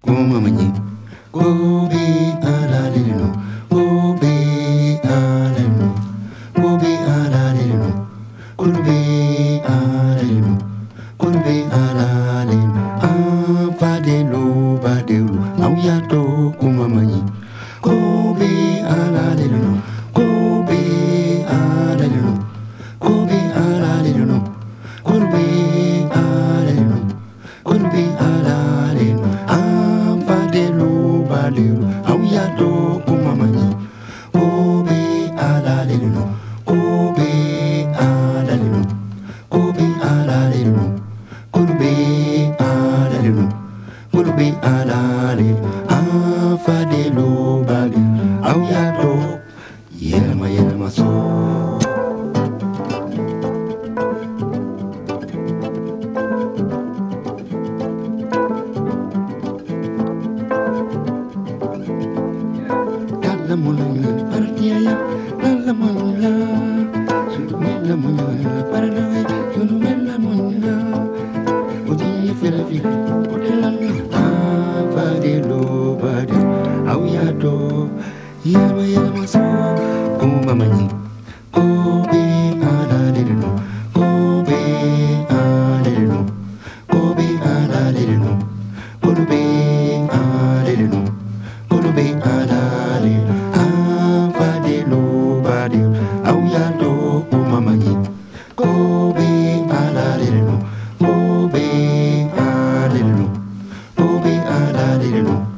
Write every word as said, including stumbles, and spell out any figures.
Kumamani, Kobe Aladino, Kobe Aladino, Kobe Aladino, Kobe Aladino, Kobe Aladino, Afadelo Badelo, Auyato Kumamani, Kobe Aladino, Kobe Aladino, Kobe Aladino, Kobe Aladino, Kobe Aladino, Afadelo Badelo, Auyato Kumamani, Kobe Aladino, Kobe Aladino, Kobe Aladino, Kobe Aladino, Kobe Aladino, Afadelo Badelo, Auyato, Yelma Yelma So. La mula para tiaya, la mula, la mula para la, yo no me la mula. Odi fira fira, odi la la, Afadelo Badelo, Auyato, Yelma Yelma So, Kumamani, Kobe Aladino, Kobe Aladino, Kobe Aladino, Kobe Aladino, Kobe Aladino, Afadelo Badelo, Auyato Kumamani, Kobe Aladino, Kobe Aladino, Kobe Aladino.